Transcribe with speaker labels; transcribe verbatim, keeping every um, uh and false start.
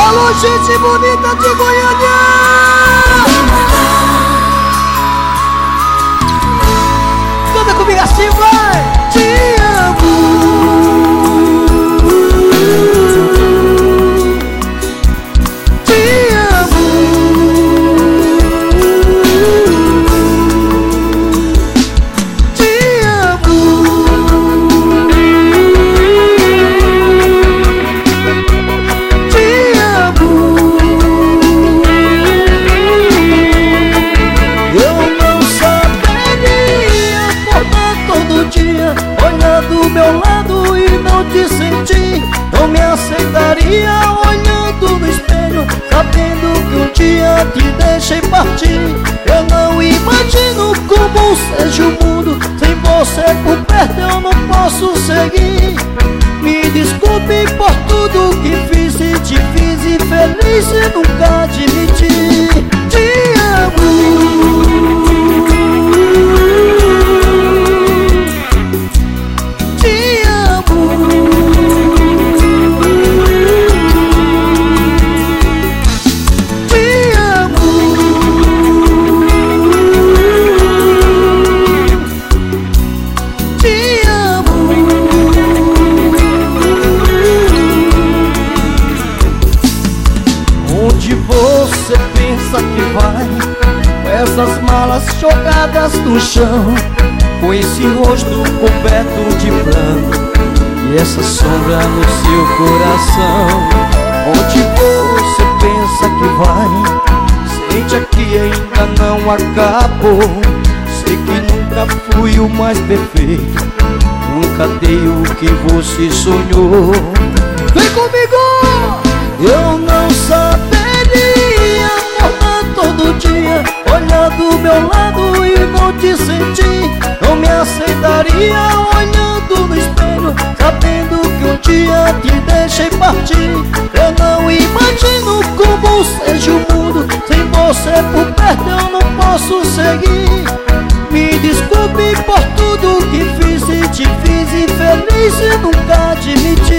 Speaker 1: Alô, gente bonita de Goiânia! Canta comigo assim, vai! Te amo. Não me aceitaria olhando no espelho, sabendo que um dia te deixei partir. Eu não imagino como seja o mundo sem você por perto, eu não posso seguir. Me desculpe por tudo que fiz e te fiz infeliz e nunca admiti. Te amo. Essas malas jogadas no chão, com esse rosto coberto de branco e essa sombra no seu coração. Onde você pensa que vai? Sente aqui ainda não acabou. Sei que nunca fui o mais perfeito, nunca dei o que você sonhou. Vem comigo! Eu não saberia acordar todo dia, olhar do meu lado e não te sentir. Não me aceitaria olhando no espelho, sabendo que um dia te deixei partir. Eu não imagino como seja o mundo sem você por perto, eu não posso seguir. Me desculpe por tudo que fiz e te fiz infeliz e nunca admiti.